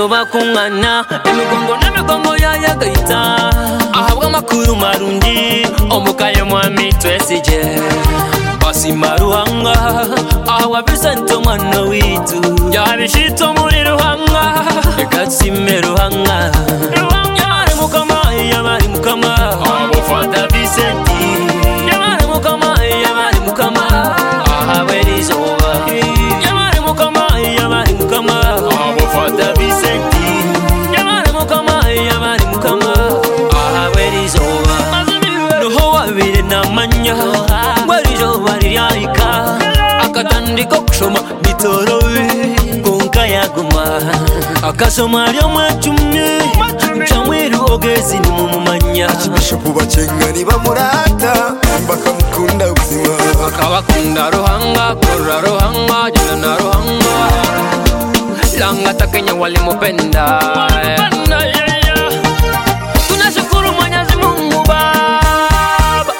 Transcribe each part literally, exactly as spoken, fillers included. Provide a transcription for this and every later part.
bano bakungana emigongo n'emigongo yayagaita ahabwa amakuru marungi omukaye mwami twesije basima ruhanga ahabwa Vincent mwana witu yabishito muri ruhanga ekatsime ruhanga yamare mukama yamare mukama abo fata Vincent yamare mukama yamare mukama ahabwe rizoba yamare mukama yamare mukama abo fata Vincent yamare mukama yamare mukama ahabwe rizoba noho wabire namanya ngwarizoba ryaika akatandiko kushoma bitorowe konka yaguma akasoma lyo mwachumye chamweru ogezi ni mumumanya bishopu bacengani bamurata bakamukunda ubuzima bakabakunda ruhanga kora ruhanga jina na ruhanga langa takenya walimupenda tunashukuru Mwenyezi Mungu Baba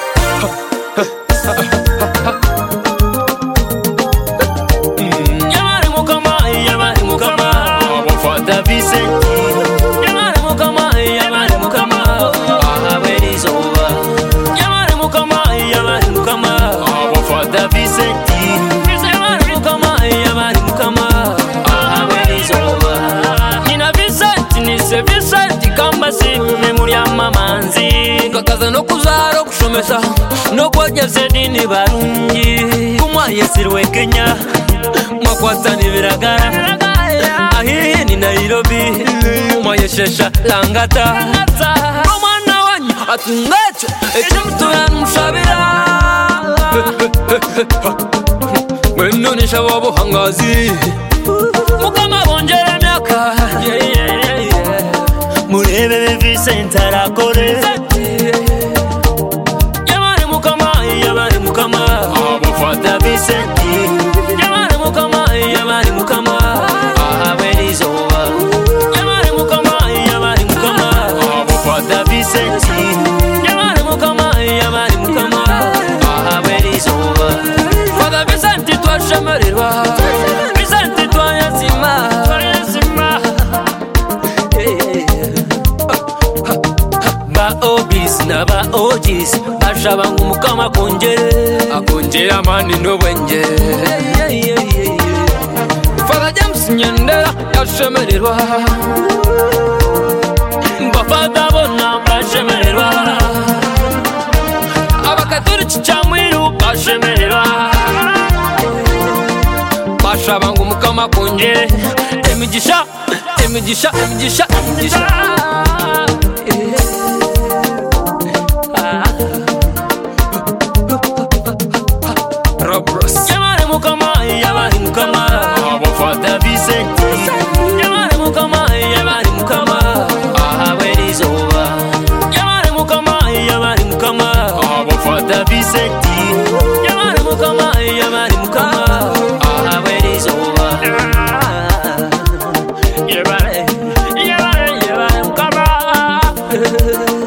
yamare mukama yamare mukama wafata Vincent yamare mukama yamare mukama ahabwe rizoba yamare mukama yamare mukama wafata Vincent yamare mukama yamare mukama ahabwe rizoba nina Vincent ni se Vincent kamba simme muri amamanzi kakaza no kuzaro kushomesa no kwageze dini barungi kumwa yesirwe Kenya mwakwatani biragara ahihi ni Nairobi mwayeshesha Langata omwana wanyu atungacho ekimtu yamushabira mweno nishawa buhangazi mukama bongere myaka murebe Vincent arakore yamare mukama yamare mukama abafata Vincent yamare mukama yamare mukama ahabwe rizoba yamare mukama yamare mukama abafata Vincent yamare mukama yamare mukama ahabwe rizoba fata Vincent twashemererwa Vincent twayazima twayazima ba obis na ba ogis bashaba ngumukama kongere akongere amani n'obwenge Father James Nyandera yashemererwa bafata bona bashemererwa abakatoliki cyamwiru bashemererwa bashaba ngumukama kongere emigisha emigisha emigisha emigisha yamare mukama yamare mukama abafata Vincent yamare mukama yamare mukama ahabwe rizoba yamare mukama yamare mukama abafata Vincent yamare mukama yamare mukama ahabwe rizoba yamare yamare yamare mukama